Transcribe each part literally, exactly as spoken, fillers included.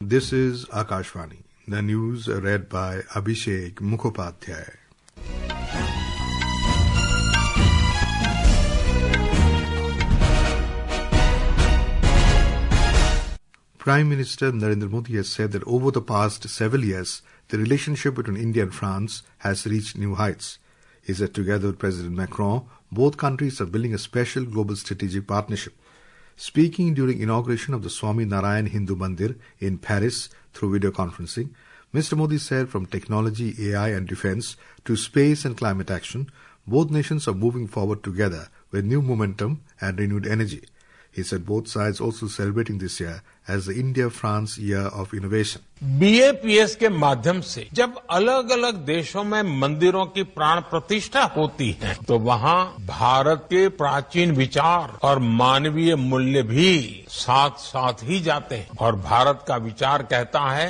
This is Akashvani. The news read by Abhishek Mukhopadhyay. Prime Minister Narendra Modi has said that over the past several years, the relationship between India and France has reached new heights. He said together with President Macron, both countries are building a special global strategic partnership. Speaking during inauguration of the Swami Narayan Hindu Mandir in Paris through video conferencing, Mister Modi said from technology, A I and defense to space and climate action, both nations are moving forward together with new momentum and renewed energy. He said both sides also celebrating this year as the India-France Year of Innovation. B A P S के माध्यम से जब अलग अलग देशों में मंदिरों की प्राण प्रतिष्ठा होती है तो वहाँ भारत के प्राचीन विचार और मानवीय मूल्य भी साथ साथ ही जाते हैं और भारत का विचार कहता है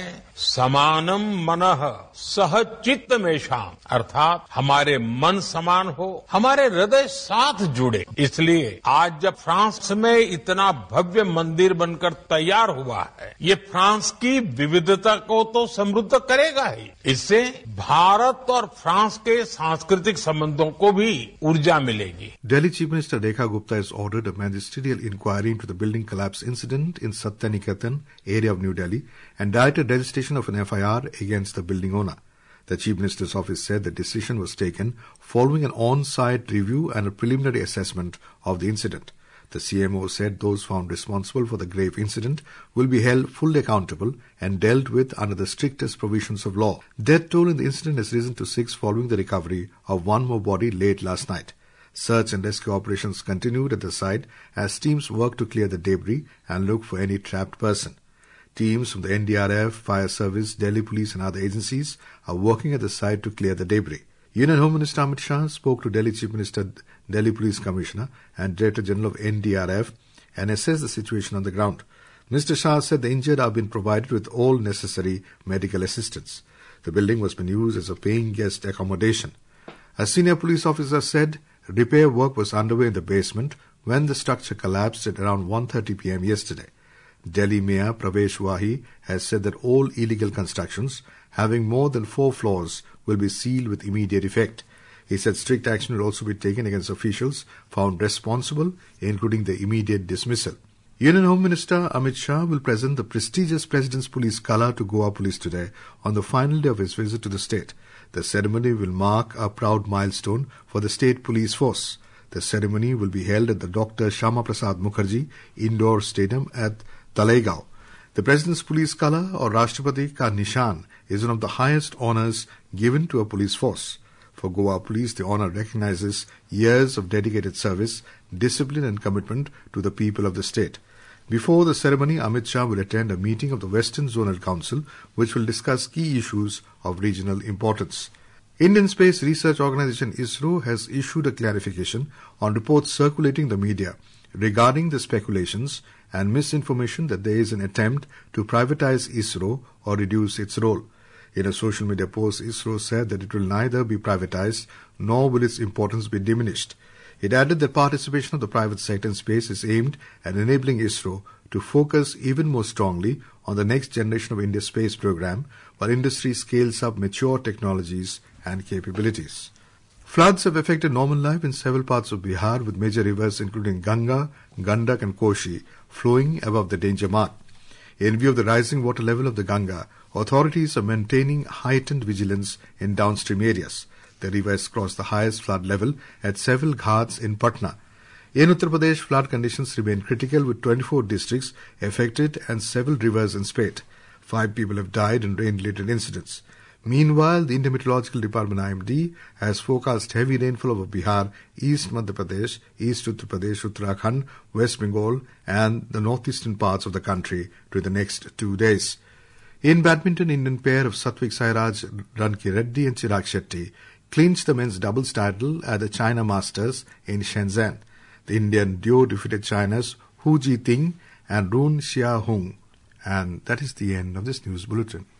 समानम मनः सह चित्त मेषाम, अर्थात हमारे मन समान हो, हमारे हृदय साथ जुड़े। इसलिए आज जब फ्रांस में इतना भव्य मंदिर बनकर तैयार हुआ है, ये फ्रांस की विविधता को तो समृद्ध करेगा ही, इससे भारत और फ्रांस के सांस्कृतिक संबंधों को भी ऊर्जा मिलेगी। Delhi Chief Minister Rekha Gupta has ordered a magisterial inquiry into the building collapse incident in Satyaniketan area of New Delhi and directed registration of an F I R against the building owner. The Chief Minister's office said the decision was taken following an on-site review and a preliminary assessment of the incident. The C M O said those found responsible for the grave incident will be held fully accountable and dealt with under the strictest provisions of law. Death toll in the incident has risen to six following the recovery of one more body late last night. Search and rescue operations continued at the site as teams worked to clear the debris and look for any trapped person. Teams from the N D R F, Fire Service, Delhi Police and other agencies are working at the site to clear the debris. Union Home Minister Amit Shah spoke to Delhi Chief Minister, Delhi Police Commissioner and Director General of N D R F and assessed the situation on the ground. Mister Shah said the injured have been provided with all necessary medical assistance. The building was being used as a paying guest accommodation. A senior police officer said repair work was underway in the basement when the structure collapsed at around one thirty p.m. yesterday. Delhi Mayor Pravesh Wahi has said that all illegal constructions having more than four floors will be sealed with immediate effect. He said strict action will also be taken against officials found responsible, including the immediate dismissal. Union Home Minister Amit Shah will present the prestigious President's Police Colour to Goa Police today on the final day of his visit to the state. The ceremony will mark a proud milestone for the state police force. The ceremony will be held at the Doctor Shyama Prasad Mukherjee Indoor Stadium at Talegaon. The President's Police Colour or Rashtrapati Ka Nishan is one of the highest honours given to a police force. For Goa Police, the honour recognizes years of dedicated service, discipline and commitment to the people of the state. Before the ceremony, Amit Shah will attend a meeting of the Western Zonal Council, which will discuss key issues of regional importance. Indian Space Research Organisation ISRO has issued a clarification on reports circulating in the media regarding the speculations and misinformation that there is an attempt to privatize ISRO or reduce its role. In a social media post, ISRO said that it will neither be privatized nor will its importance be diminished. It added that participation of the private sector in space is aimed at enabling ISRO to focus even more strongly on the next generation of India's space program while industry scales up mature technologies and capabilities. Floods have affected normal life in several parts of Bihar with major rivers including Ganga, Gandak and Koshi flowing above the danger mark. In view of the rising water level of the Ganga, authorities are maintaining heightened vigilance in downstream areas. The river has crossed the highest flood level at several ghats in Patna. In Uttar Pradesh, flood conditions remain critical with twenty-four districts affected and several rivers in spate. Five people have died in rain-related incidents. Meanwhile, the Indian Meteorological Department I M D has forecast heavy rainfall over Bihar, East Madhya Pradesh, East Uttar Pradesh, Uttarakhand, West Bengal and the northeastern parts of the country during the next two days. In badminton, Indian pair of Satvik Sairaj Ranki Reddy and Chirag Shetty clinched the men's doubles title at the China Masters in Shenzhen. The Indian duo defeated China's Hu Jiting and Run Xiaohong. And that is the end of this news bulletin.